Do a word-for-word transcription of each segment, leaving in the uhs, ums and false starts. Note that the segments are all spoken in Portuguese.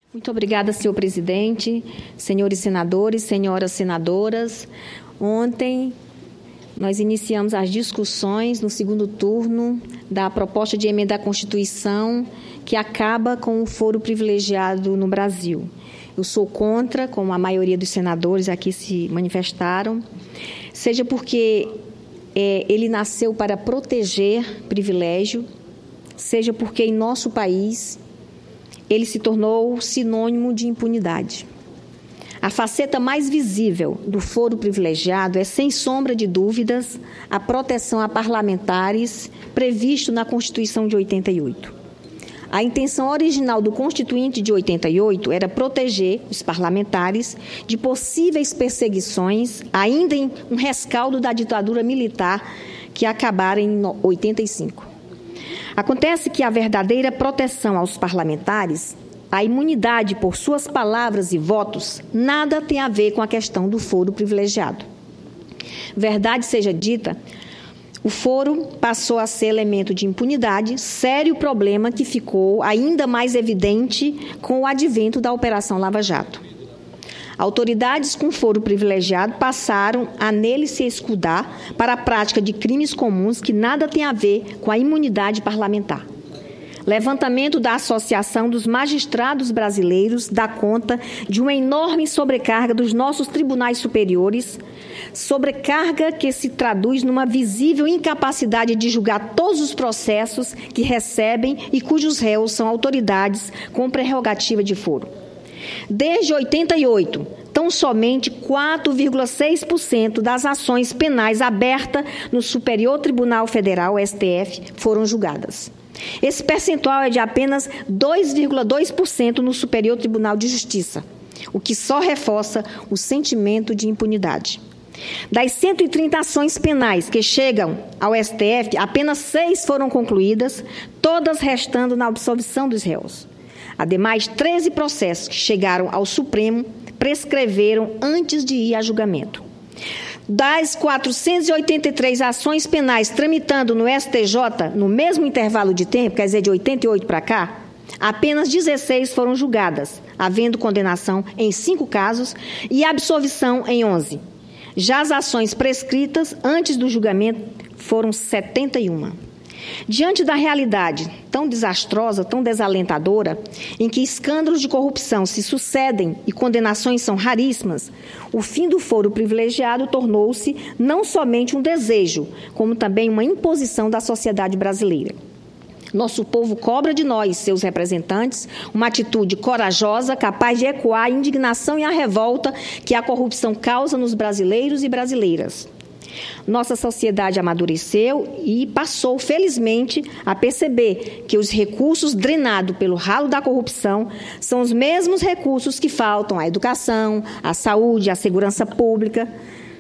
Muito obrigada, senhor presidente, senhores senadores, senhoras senadoras. Ontem, nós iniciamos as discussões no segundo turno da proposta de emenda à Constituição que acaba com o foro privilegiado no Brasil. Eu sou contra, como a maioria dos senadores aqui se manifestaram, seja porque é, ele nasceu para proteger privilégio, seja porque em nosso país ele se tornou sinônimo de impunidade. A faceta mais visível do foro privilegiado é, sem sombra de dúvidas, a proteção a parlamentares previsto na Constituição de oitenta e oito. A intenção original do Constituinte de oitenta e oito era proteger os parlamentares de possíveis perseguições, ainda em um rescaldo da ditadura militar que acabara em oitenta e cinco. Acontece que a verdadeira proteção aos parlamentares, a imunidade por suas palavras e votos, nada tem a ver com a questão do foro privilegiado. Verdade seja dita, o foro passou a ser elemento de impunidade, sério problema que ficou ainda mais evidente com o advento da Operação Lava Jato. Autoridades com foro privilegiado passaram a nele se escudar para a prática de crimes comuns que nada tem a ver com a imunidade parlamentar. Levantamento da Associação dos Magistrados Brasileiros dá conta de uma enorme sobrecarga dos nossos tribunais superiores, sobrecarga que se traduz numa visível incapacidade de julgar todos os processos que recebem e cujos réus são autoridades com prerrogativa de foro. Desde oitenta e oito, tão somente quatro vírgula seis por cento das ações penais abertas no Superior Tribunal Federal, S T F, foram julgadas. Esse percentual é de apenas dois vírgula dois por cento no Superior Tribunal de Justiça, o que só reforça o sentimento de impunidade. Das cento e trinta ações penais que chegam ao S T F, apenas seis foram concluídas, todas restando na absolvição dos réus. Ademais, treze processos que chegaram ao Supremo prescreveram antes de ir a julgamento. Das quatrocentas e oitenta e três ações penais tramitando no S T J, no mesmo intervalo de tempo, quer dizer, de oitenta e oito para cá, apenas dezesseis foram julgadas, havendo condenação em cinco casos e absolvição em onze. Já as ações prescritas antes do julgamento foram setenta e uma. Diante da realidade tão desastrosa, tão desalentadora, em que escândalos de corrupção se sucedem e condenações são raríssimas, o fim do foro privilegiado tornou-se não somente um desejo, como também uma imposição da sociedade brasileira. Nosso povo cobra de nós, seus representantes, uma atitude corajosa, capaz de ecoar a indignação e a revolta que a corrupção causa nos brasileiros e brasileiras. Nossa sociedade amadureceu e passou, felizmente, a perceber que os recursos drenados pelo ralo da corrupção são os mesmos recursos que faltam à educação, à saúde, à segurança pública,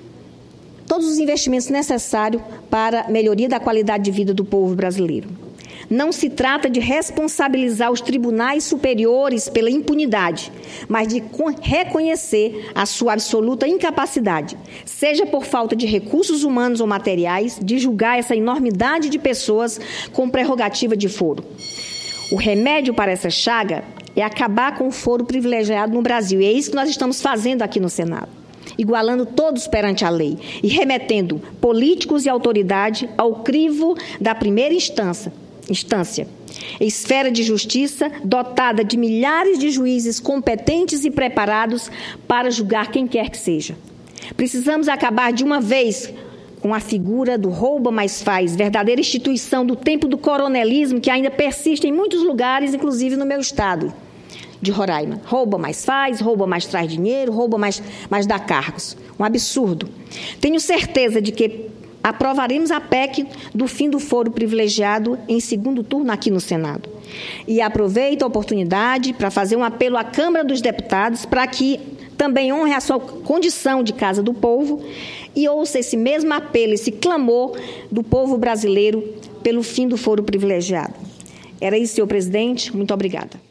todos os investimentos necessários para a melhoria da qualidade de vida do povo brasileiro. Não se trata de responsabilizar os tribunais superiores pela impunidade, mas de reconhecer a sua absoluta incapacidade, seja por falta de recursos humanos ou materiais, de julgar essa enormidade de pessoas com prerrogativa de foro. O remédio para essa chaga é acabar com o foro privilegiado no Brasil, e é isso que nós estamos fazendo aqui no Senado, igualando todos perante a lei e remetendo políticos e autoridade ao crivo da primeira instância, instância, esfera de justiça dotada de milhares de juízes competentes e preparados para julgar quem quer que seja. Precisamos acabar de uma vez com a figura do rouba mais faz, verdadeira instituição do tempo do coronelismo que ainda persiste em muitos lugares, inclusive no meu estado de Roraima. Rouba mais faz, rouba mais traz dinheiro, rouba mais, mais dá cargos. Um absurdo. Tenho certeza de que aprovaremos a P E C do fim do foro privilegiado em segundo turno aqui no Senado. E aproveito a oportunidade para fazer um apelo à Câmara dos Deputados para que também honre a sua condição de Casa do Povo e ouça esse mesmo apelo, esse clamor do povo brasileiro pelo fim do foro privilegiado. Era isso, senhor presidente. Muito obrigada.